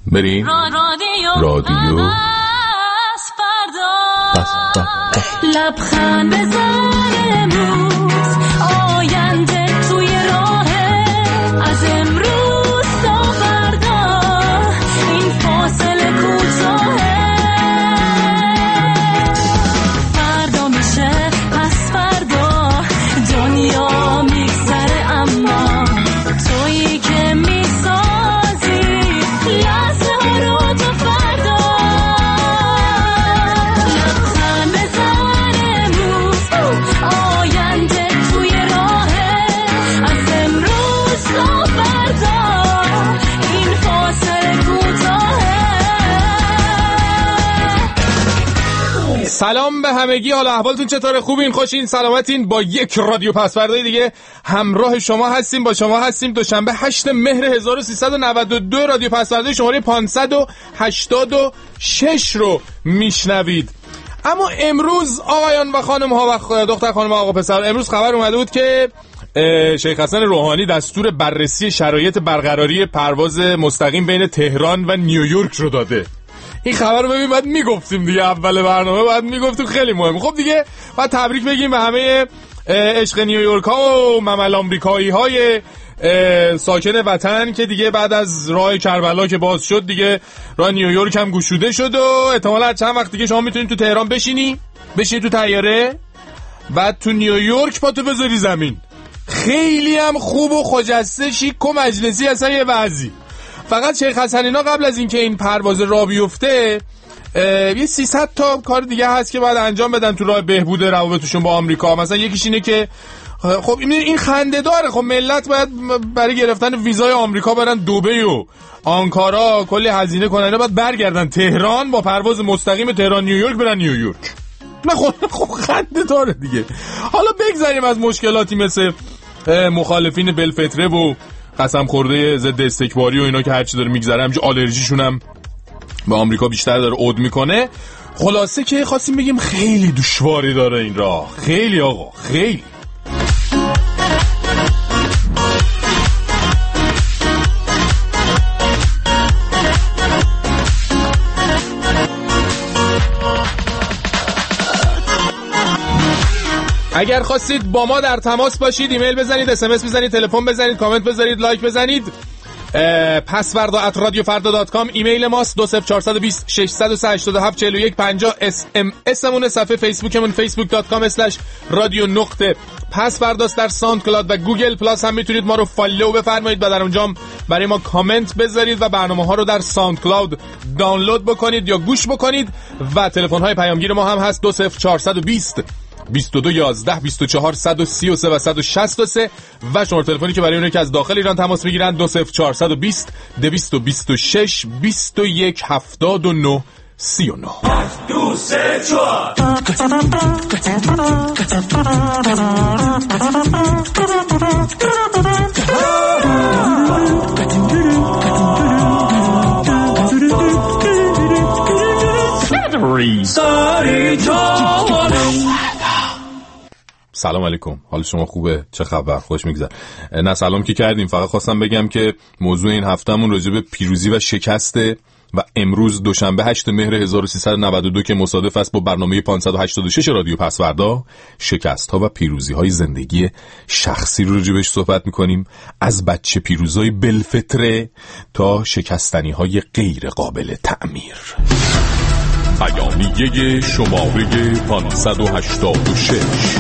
بریم رادیو لبخند بزن امروز آینده توی راهه از امروز تا فردا این فاصله کوتاهه فردا میشه پس فردا دنیا میگذره اما تویی که میسازی لحظه ها رو تا فردا لبخند بزن امروز آینده توی راهه از امروز تا فردا این فاصله کوتاهه. سلام به همگی، حال احوالتون چطوره؟ خوبین؟ خوشین؟ سلامتین؟ با یک رادیو پسوردهای دیگه همراه شما هستیم، با شما هستیم. دوشنبه 8 مهر 1392 رادیو پسوردهای شماره 586 رو میشنوید. اما امروز آقایان و خانم ها و دختر خانم آقا پسر، امروز خبر اومده بود که شیخ حسن روحانی دستور بررسی شرایط برقراری پرواز مستقیم بین تهران و نیویورک رو داده. این خبر رو ببین، باید میگفتیم دیگه اول برنامه، باید میگفتیم، خیلی مهمه. خب دیگه باید تبریک بگیم به همه عشق نیویورک ها و ممل آمریکایی های ساکن وطن که دیگه بعد از راه کربلا که باز شد دیگه راه نیویورک هم گشوده شد و احتمالاً چند وقت دیگه شما میتونید تو تهران بشینی تو طیاره، بعد تو نیویورک پاتو بذاری زمین. خیلی هم خوب و خجسته، شیک و مجلسی، اصلا یه وضعی. فقط شیخ حسن اینا قبل از اینکه این پرواز راه بیفته یه 300 تا کار دیگه هست که باید انجام بدن تو راه بهبود روابطشون با آمریکا. مثلا یکیش اینه که خب این خنده داره، خب ملت باید برای گرفتن ویزای آمریکا برن دبی و آنکارا، کلی هزینه کنن، اینا باید برگردن تهران با پرواز مستقیم تهران نیویورک برن نیویورک. نه خب خنده داره دیگه. حالا بگذاریم از مشکلاتی مثل مخالفین بلفتره و قسم خورده ضد استکباری و اینا که هرچی داره میگذره همچه آلرژیشون هم به آمریکا بیشتر داره عود میکنه. خلاصه که خواستیم بگیم خیلی دشواری داره این راه، خیلی آقا، خیلی. اگر خواستید با ما در تماس باشید، ایمیل بزنید، SMS بزنید، تلفن بزنید، کامنت بذارید، لایک بزنید. pasvarda@radiofarda.com ایمیل ماست. 20420 687 41 50 SMS مون. صفحه فیسبوکمون facebook.com/radio_pasvarda در ساوند کلاد و گوگل پلاس هم میتونید ما رو فالو بفرمایید و در اونجا برای ما کامنت بذارید و برنامه ها رو در ساوند کلاود دانلود بکنید یا گوش بکنید. و تلفن های پیامگیر ما هم هست 20420 22 11 24 133 و 163 و شماره تلفنی که برای اونایی که از داخل ایران تماس میگیرن 20420 226 21 79 39. 2 3 4 سلام علیکم، حال شما خوبه؟ چه خبر؟ خوش میگذره؟ نه سلام که کردیم، فقط خواستم بگم که موضوع این هفتهمون راجع به پیروزی و شکسته و امروز دوشنبه 8 مهر 1392 که مصادف است با برنامه 586 رادیو پسوردا، شکست ها و پیروزی های زندگی شخصی رو راجع بهش صحبت میکنیم، از بچه پیروزای بلفتره تا شکستنی های غیر قابل تعمیر. بیانیه شماره 586.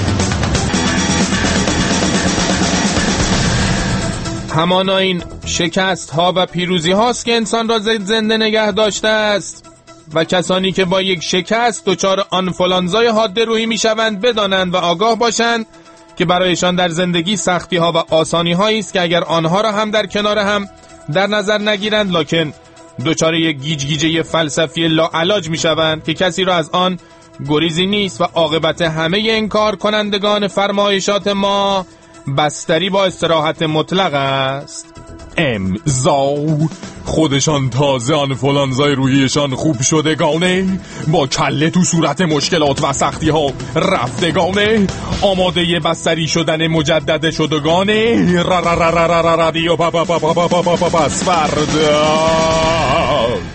همانا این شکست ها و پیروزی هاست که انسان را زنده نگه داشته است و کسانی که با یک شکست دچار آنفولانزای حاده روحی می شوند بدانند و آگاه باشند که برایشان در زندگی سختی ها و آسانی هایی است که اگر آنها را هم در کنار هم در نظر نگیرند لکن دچار یک گیجگیجه فلسفی لاعلاج می شوند که کسی را از آن گریزی نیست و عاقبت همه انکار کنندگان فرمایشات ما بستری با استراحت مطلق است. امضا خودشان تازه آنفولانزای روحیشان خوب شدگانه، با کله تو صورت مشکلات و سختی ها رفتگانه، آماده بستری شدن مجدد شدگانه. رادیو پسوردا.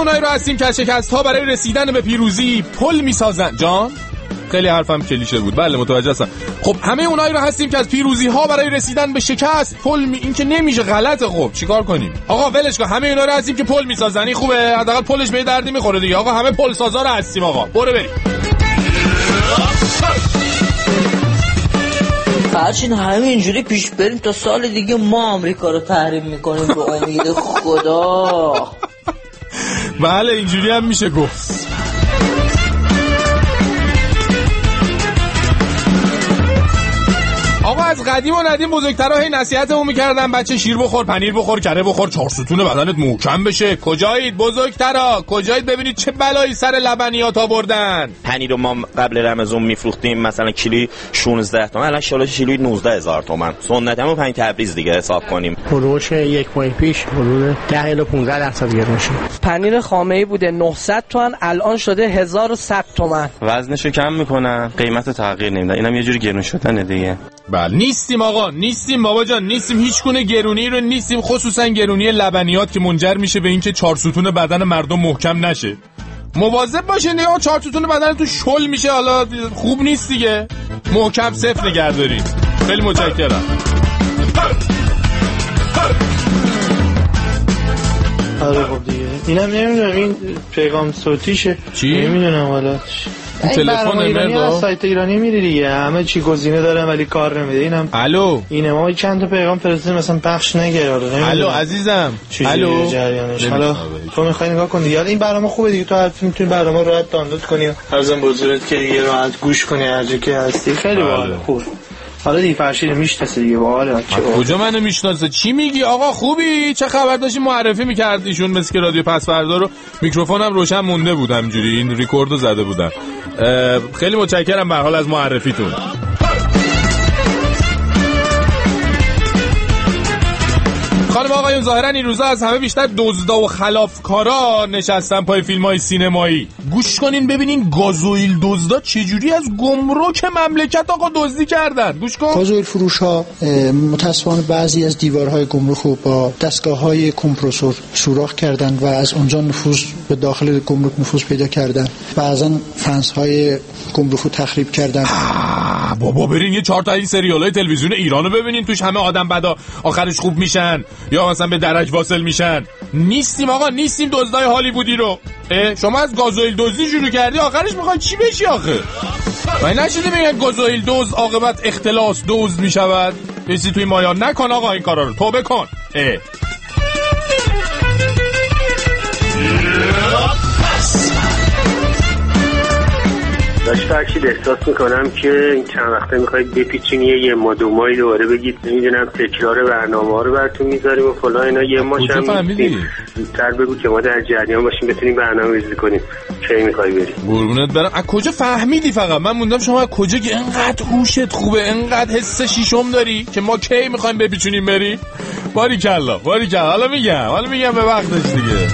اونایی رو هستیم که از شکست‌ها برای رسیدن به پیروزی پل می‌سازن. جان خیلی حرفم کلیشه بود. بله متوجه هستم. خب همه اونایی رو هستیم که از پیروزی‌ها برای رسیدن به شکست این که نمیشه غلطه. خب چیکار کنیم آقا؟ ولش کن. همه اونا رو هستیم که پل می‌سازن. این خوبه، حداقل پلش به دردی می‌خوره دیگه. آقا همه پل سازا رو هستیم. آقا برو بریم. هرچین همینجوری پیش بریم تا سال دیگه ما آمریکا رو تحریم میکنیم به امید خدا. بله اینجوری هم میشه گفت. آقا از قدیم و ندیم بزرگترها هی نصیحتمون میکردن بچه شیر بخور، پنیر بخور، کره بخور، 4 ستون بدنت محکم بشه. کجایید بزرگترها؟ کجایید ببینید چه بلایی سر لبنیات آوردن. پنیر رو ما قبل رمضان میفروختیم مثلا کیلویی 16 تومن، الان شالش کیلویی 19000 تومن. سنتمون 5 تبریز دیگه حساب کنیم. هولوش یک ماه پیش حدود 10 الی 15% گرون شد. پنیر خامه‌ای بوده 900 تومن، الان شده 1100 تومن. وزنشو کم میکنن، قیمت تغییر نمیدن. اینم یه جوری گرون شدنه دیگه. بله نیستیم آقا، نیستیم بابا جان، نیستیم. هیچ گونه گرونی رو نیستیم، خصوصا گرونی لبنیات که منجر میشه به اینکه 4 ستون بدن مردم محکم نشه. مواظب باشین دیگه. 4 ستون بدن تو شل میشه، حالا خوب نیست دیگه. محکم صفر نگهدارید. خیلی متشکرم. آره خب دیگه اینم نمیدونم این پیغام صوتیشه چی؟ نمیدونم حالا این تلفن ایرانی از سایت ایرانی میری دیگه، همه چی گزینه داره ولی کار نمیده. اینم الو اینه ما چند تا پیغام فرستادیم مثلا پخش نگرده. الو عزیزم الو جریانش حالا تو میخوای نگاه کن دیگه. این برنامه خوبه دیگه، تو حتما میتونی برنامه راحت دانلود کنی، ارزم بزرگت که دیگه راحت گوش کنی هر جا که هستی. خیلی باحال. خوب حالا دیگه فرشید میشناسه دیگه. باحاله. کجا منو میشناسه؟ چی میگی آقا؟ خوبی؟ چه خبر داشتی؟ معرفی می‌کرد ایشون مثل که رادیو پس‌فردا رو میکروفونم روشن مونده بود، همینجوری این ریکوردو زده بودم. خیلی متشکرم به هر حال از معرفیتون. خانم آقایون ظاهرا این روزا از همه بیشتر دزدا و خلافکارا نشستن پای فیلم‌های سینمایی. گوش کنین ببینین گازوئیل دزدا چجوری از گمرک مملکت آقا دزدی کردن. گوش کن. گازوئیل فروش‌ها متأسفانه بعضی از دیوارهای گمرک رو با دستگاه‌های کمپرسور سوراخ کردن و از اونجا نفوذ به داخل گمرک نفوذ پیدا کردن. بعضا فنس‌های گمرک رو تخریب کردن. بابا برین یه 4 تا این سریال‌های تلویزیون ایرانو ببینین، توش همه آدم بدا آخرش خوب میشن یا مثلا به درک واصل میشن. نیستیم آقا، نیستیم دزدای هالیوودی رو. شما از گازوئیل دزدی شروع کردی، آخرش میخوای چی بشی آخه؟ من نشیدی میگن گازوئیل دزد عاقبت اختلاس دزد میشود؟ کسی توی مایان نکن آقا این کارا رو، توبه کن. داشت فرشید احساس میکنم که این چند وقته میخواید بپیچین یه ما دو ماهی دوباره بگید نمیدونم تکرار برنامه ها رو براتون میذاریم و فلان اینا. یه ماش هم زودتر بگو که ما در جریان باشیم بتونیم برنامه ریزی کنیم. کی میخوای بری؟ قربونت برم. از کجا فهمیدی؟ فقط من موندم شما از کجا که انقدر هوشت خوبه، انقدر حس شیشم داری که ما کی میخوایم بپیچونیم بری؟ باریکلا باریکلا. حالا میگم به وقتش دیگه.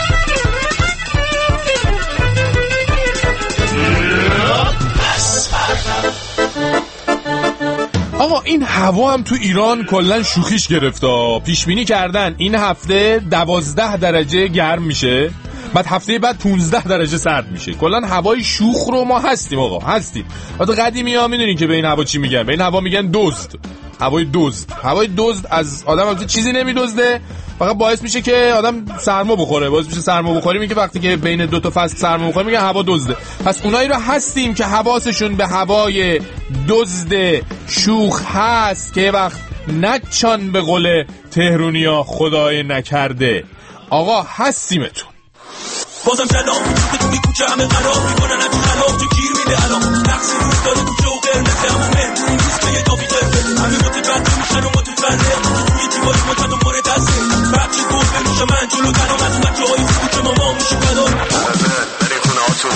آقا این هوا هم تو ایران کلن شوخیش گرفته. پیش بینی کردن این هفته 12 درجه گرم میشه، بعد هفته بعد 15 درجه سرد میشه. کلن هوای شوخ رو ما هستیم آقا، هستیم. بعد قدیمی ها میدونین که به این هوا چی میگن؟ به این هوا میگن دزد. هوای دزد از آدم البته چیزی نمیدزده، فقط باعث میشه که آدم سرما بخوره. باعث میشه سرما بخوره. میگه وقتی که بین دو تا فصل سرما بخوره میگه هوا دزده. پس اونایی رو هستیم که حواسشون به هوای دزد شوخ هست که وقت نچان به قول تهرونیا خدای نکرده. آقا هستیمتون. بازم کلام وجود توی کوچه همه قرار میکنن از خلاف تو گیر میده الان نقصی روز داره کوچه و قرمز همونه این روز که یه دافی قرمز همه متبدل میشن و متبرده توی دیواری ما چند و مورد هسته بخشی گفت بنوشه من جلو تنام از بچه های خوب که ماما میشه بدار برای خونه هاتون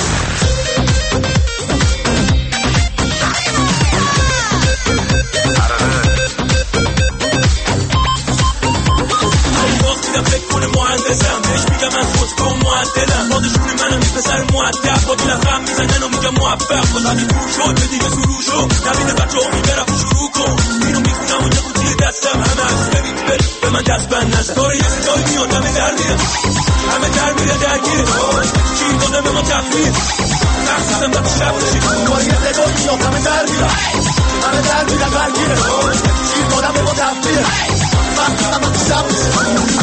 فکر کنه مهندسم بهش میگم از خودکا و معدلم بادشون منم این پسر معدب با لقم میزنن و میگم موفق با زدی دور شد به دیگه سرور شد نبینه بچه ها میبرم شروع کن اینو میخونم و نبود زیر دستم همه از ببین به من دست بند نزد داره یه صدای میادم در میرم همه در میره درگیر چی کنه به ما تفریر نقصیدم دست شب بشید باید دل میاد همه در میره درگیر چی کنه به ما تفریر نقصیدم دست شب بشید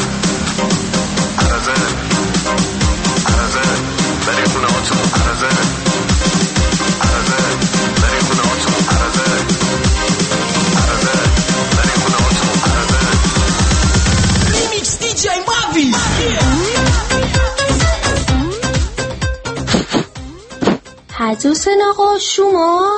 عرضه برای خونه هاتون عرضه برای خونه هاتون عرضه برای خونه هاتون عرضه ریمیکس دی جی ماوی حسن آقا شما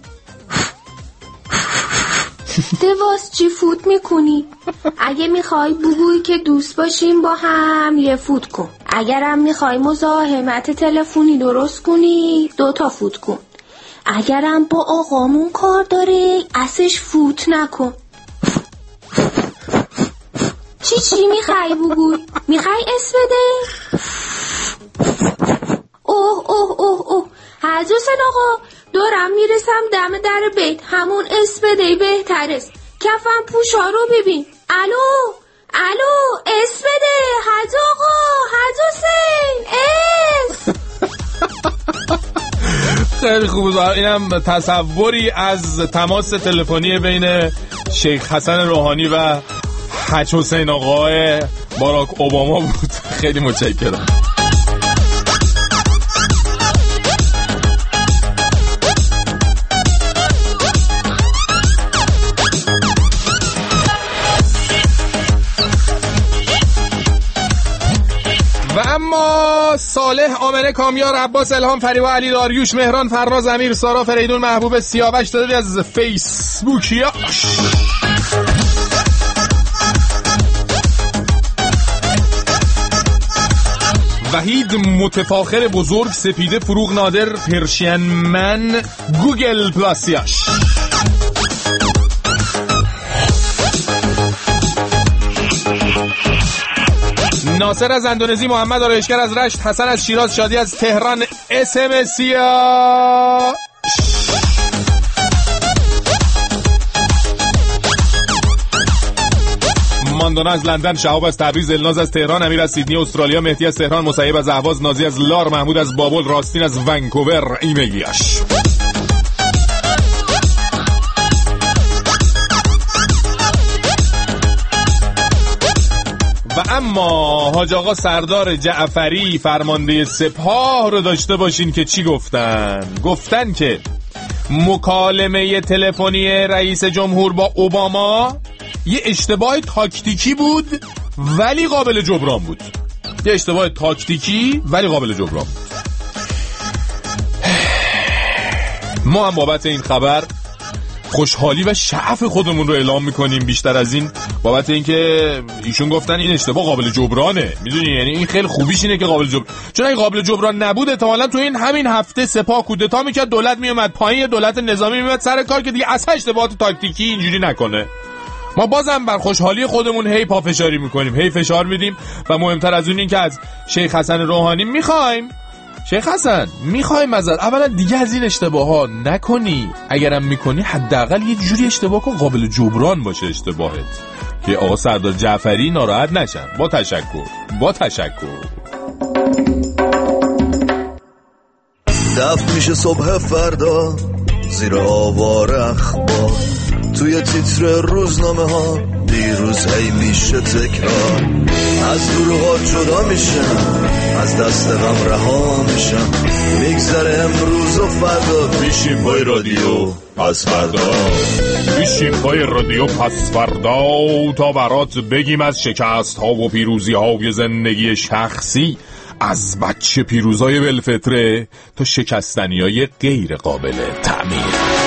دواس چی فوت میکنی؟ اگه میخوای بگوی که دوست باشیم با هم یه فوت کن، اگرم میخوای مزاحمت تلفنی درست کنی 2 فوت کن، اگرم با آقامون کار داره اسش فوت نکن. چی میخوای بگوی؟ میخوای اس بده؟ اوه حسن آقا دارم میرسم دم در بیت، همون اس بده بهترست. کفم پوشا رو ببین. الو اس بده حج آقا حج حسین اس. خیلی خوب. اینم تصوری از تماس تلفنی بین شیخ حسن روحانی و حج حسین آقای باراک اوباما بود. خیلی متشکرم. و اما صالح، آمنه، کامیار، عباس، الهام، فریبا، علی، داریوش، مهران، فرناز، امیر، سارا، فریدون، محبوب، سیاوش داده از فیسبوکیاش. وحید متفاخر بزرگ، سپیده، فروغ، نادر، پرشین من، گوگل پلاسیاش. ناصر از اندونزی، محمد آرایشگر از رشت، حسن از شیراز، شادی از تهران، اسمسیا. ماندونا از لندن، شهاب از تبریز، الناز از تهران، امیر از سیدنی استرالیا، مهدی از تهران، مصیب از اهواز، نازی از لار، محمود از بابل، راستین از ونکوور، ایمیلیاش. و اما حاج آقا سردار جعفری فرمانده سپاه رو داشته باشین که چی گفتن که مکالمه تلفنی رئیس جمهور با اوباما یه اشتباه تاکتیکی بود ولی قابل جبران بود. یه اشتباه تاکتیکی ولی قابل جبران بود. ما هم بابت این خبر خوشحالی و شعف خودمون رو اعلام میکنیم. بیشتر از این بابت اینکه ایشون گفتن این اشتباه قابل جبرانه. میدونی یعنی این خیلی خوبیش اینه که قابل جبران، چون اگه قابل جبران نبود احتمالاً تو این همین هفته سپاه کودتا میکرد، دولت میومد پایین، دولت نظامی میومد سر کار که دیگه اصلا اشتباهات تاکتیکی اینجوری نکنه. ما بازم بر خوشحالی خودمون هی پافشاری میکنیم، هی فشار میدیم و مهمتر از اون این که از شیخ حسن روحانی میخوایم شیخ حسن میخوایم ازت اولا دیگه از این اشتباه ها نکنی، اگرم میکنی حداقل یه جوری اشتباه کن قابل جبران باشه اشتباهت، که آقا سردار جعفری ناراحت نشن. با تشکر. دفت میشه صبح فردا زیر آوار اخبار، توی تیتر روزنامه ها دیروز هی میشه تکرار، از دروغا جدا میشم، از دست غم رها میشم، میگذره امروز و فردا، بیشیم پای رادیو پس فردا، بیشیم پای رادیو پس فردا تا برات بگیم از شکست ها و پیروزی های زندگی شخصی، از بچه پیروزای بالفطره تا شکستنی های غیر قابل تعمیر.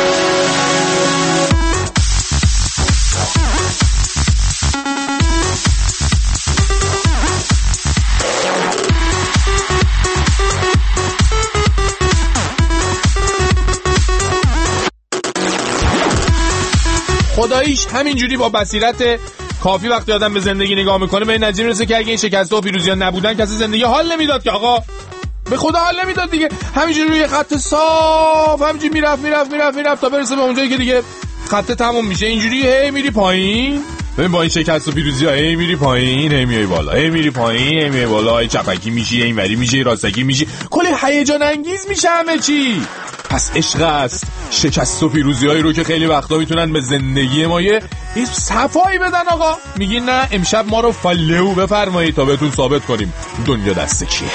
خداییش همینجوری با بصیرت کافی وقتی آدم به زندگی نگاه میکنه به این نتیجه میرسه که اگه این شکست‌ها و پیروزی‌ها نبودن کسی زندگی حال نمیداد، که آقا به خدا حال نمیداد دیگه. همینجوری روی خط صاف همینجوری میرفت تا برسه به اونجایی که دیگه خط تموم میشه. اینجوری هی میری پایین ببین با این شکست و پیروزی ها هی میری پایین هی میای بالا، هی میری پایین هی میای بالا، هی چپکی میشی، این وری میشی، راستکی میشی، کلی هیجان انگیز میشه همه چی. پس عشق است شکست و پیروزی هایی رو که خیلی وقتا میتونن به زندگی ما یه صفایی بدن. آقا میگین نه امشب ما رو فالو بفرمایید تا بهتون ثابت کنیم دنیا دست کیه.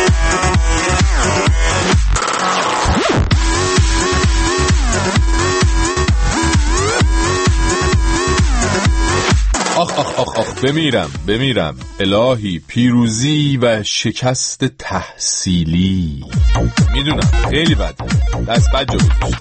آخ بمیرم الهی پیروزی و شکست تحصیلی. میدونم خیلی بده، دست بد جو بودش.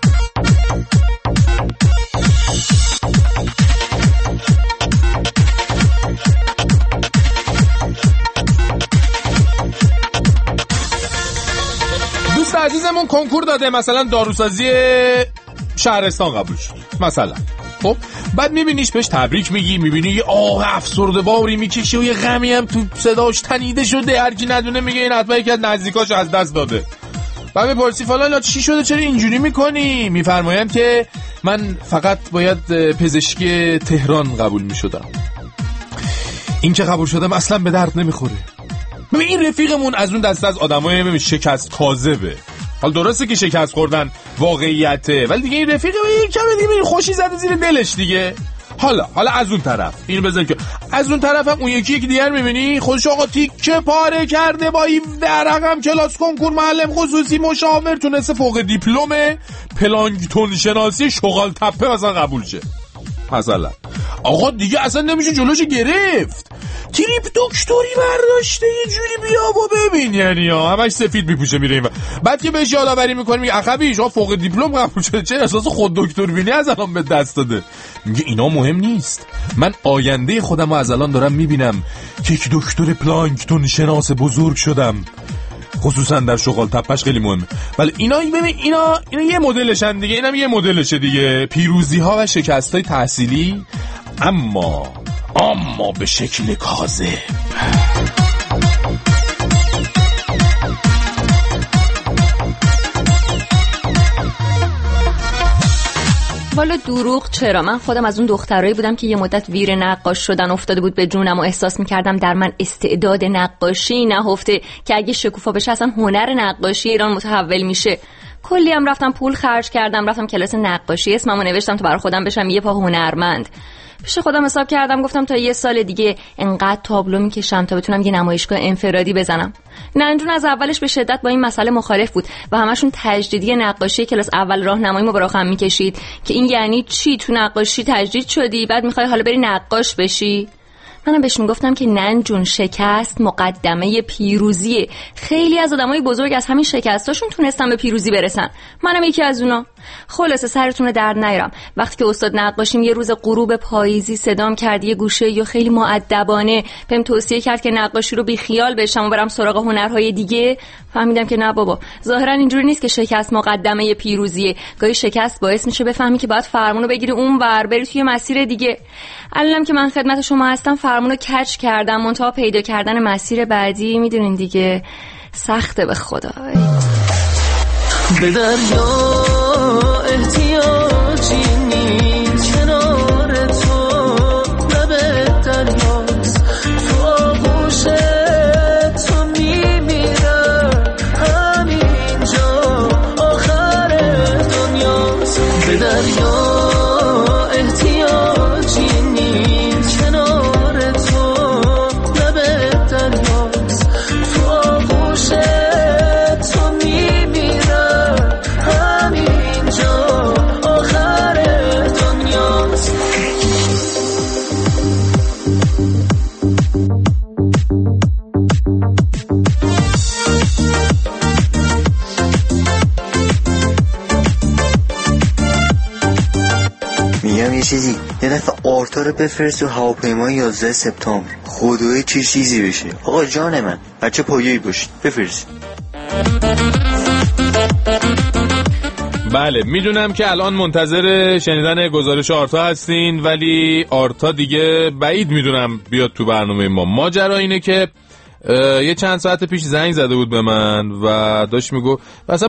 دوست عزیزمون کنکور داده، مثلا داروسازی شهرستان قبول شد مثلا. خب بعد میبینیش بهش تبریک میگی، میبینی یه آه افسرده باری میکشه و یه غمی هم تو صداش تنیده شده، هر کی ندونه میگه این حتما یکی از نزدیکاش از دست داده. بعد میپرسی فلان چی شده چرا اینجوری میکنی؟ میفرمایم که من فقط باید پزشکی تهران قبول میشدم، این که قبول شدم اصلا به درد نمیخوره. ببین این رفیقمون از اون دسته از آدمای شکست کاذبه. حال درسته که شکست خوردن واقعیته، ولی دیگه این رفیق این کمه دیگه خوشی زده زیر دلش دیگه. حالا از اون طرف اینو بزن که از اون طرف هم اون یکی دیگر میبینی خودش آقا تیکه پاره کرده با این درقم کلاس کنکور معلم خصوصی مشاور تونسته فوق دیپلم پلانکتون شناسی شغال تپه مثلا قبول شه. مثلا آقا دیگه اصلا نمیشه جلوش گرفت، تریپ دکتری برداشته یه جوری بیا و ببین، یعنی همش سفید میپوشه میره این. بعد که بهش یادآوری میکنه میگه اخبی شما فوق دیپلم قبول شده، چه احساس خود دکتر بینی از الان به دست داده؟ میگه اینا مهم نیست، من آینده خودم از الان دارم میبینم که یک دکتر پلانکتون شناس بزرگ شدم، خصوصا در شغال تپش خیلی مهمه. ولی اینا ببین اینا یه مدلشن دیگه، اینم یه مدلشه دیگه، پیروزی ها و شکست های تحصیلی، اما به شکل کاذب. والا دروغ چرا؟ من خودم از اون دخترایی بودم که یه مدت ویر نقاش شدن افتاده بود به جونم و احساس میکردم در من استعداد نقاشی نهفته که اگه شکوفا بشه اصلا هنر نقاشی ایران متحول میشه. کلی هم رفتم پول خرج کردم، رفتم کلاس نقاشی، اسممو نوشتم تا برای خودم بشم یه پا هنرمند. پیش خودم حساب کردم گفتم تا یه سال دیگه انقدر تابلو میکشم تا بتونم یه نمایشگاه انفرادی بزنم. ننجون از اولش به شدت با این مسئله مخالف بود و همشون تجدیدی نقاشی کلاس اول راهنمایی ما هم میکشید که این یعنی چی تو نقاشی تجدید شدی بعد میخوای حالا بری نقاش بشی؟ منم بهش میگفتم که ننجون شکست مقدمه پیروزیه، خیلی از آدمای بزرگ از همین شکستاشون تونستن به پیروزی برسن، منم یکی از اونا. خلاصه سرتون درد نیارم، وقتی که استاد نقاشیم یه روز غروب پاییزی صدام کرد یه گوشه یا خیلی مؤدبانه بهم توصیه کرد که نقاشی رو بی خیال بشم و برم سراغ هنرهای دیگه، فهمیدم که نه بابا، ظاهرا اینجوری نیست که شکست مقدمه پیروزیه، گاهی شکست باعث میشه بفهمی که باید فرمونو بگیری اون ور بری توی مسیر دیگه. الانم که من خدمت شما هستم فرمونو کج کردم، منتها پیدا کردن مسیر بعدی میدونین دیگه سخته به خدا. به دریا احتیاجی نیست، کنار تو لب دریاست، تو آغوش تو میمیرم، همینجا آخر دنیاست. به دریا احتیاجی نیست، کنار تو لب دریاست، تو آغوش تو میمیرم، همینجا آخر دنیاست. میگم یه چیزی، یه دفعه آرتا رو بفرست و هواپیمای 11 سپتامبر، خدای چیزی بشه. آقا جان من بچه پایه‌ای باشید بفرست. بله میدونم که الان منتظر شنیدن گزارش آرتا هستین، ولی آرتا دیگه بعید میدونم بیاد تو برنامه ما. ماجرا اینه که یه چند ساعت پیش زنگ زده بود به من و داشت میگو مثلا